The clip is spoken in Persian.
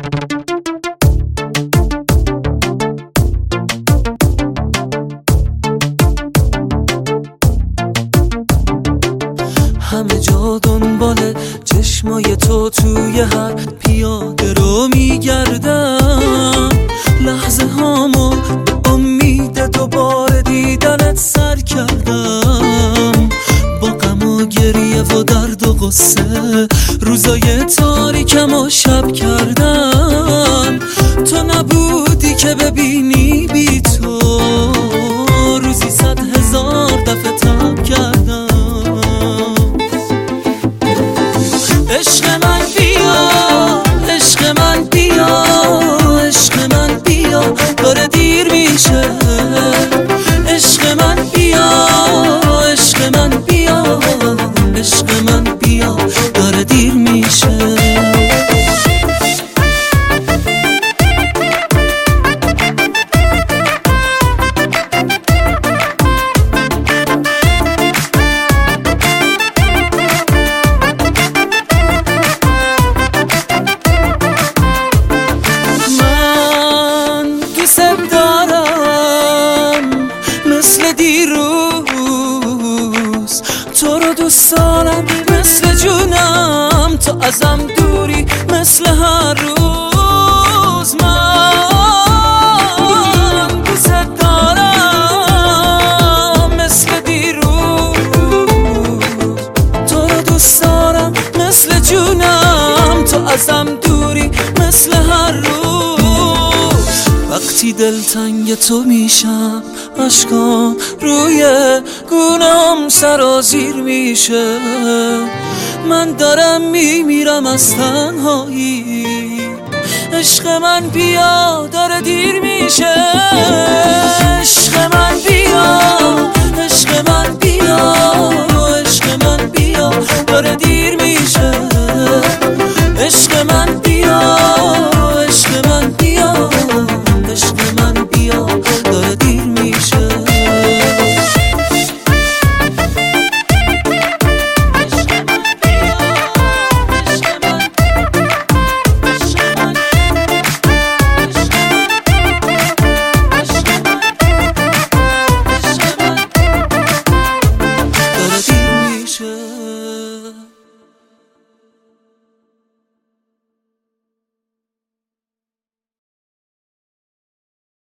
همه جا دنبال چشمای تو توی هر پیاده رو میگردم، لحظه هامو به امید دوباره دیدنت سر کردم. با غم و گریه و درد و غصه روزای تاریکم و شب کردم. تو نبودی که ببینی بی تو روزی 100,000 دفعه تب کردم. عشق من بیا، عشق من بیا، عشق من بیا، داره دیر میشه. عشق من بیا، عشق من بیا، عشق من بیا، داره دیر میشه. مثل دیروز تو رو دوست دارم، مثل جونم تو ازم دوری، مثل هر روز من دوست دارم. مثل دیروز تو رو دوست دارم، مثل جونم تو ازم دوری، مثل هر روز. وقتی دلتنگ تو میشم اشکام روی گونه‌ام سرازیر میشه. من دارم میمیرم از تنهایی. عشق من بیا، داره دیر میشه.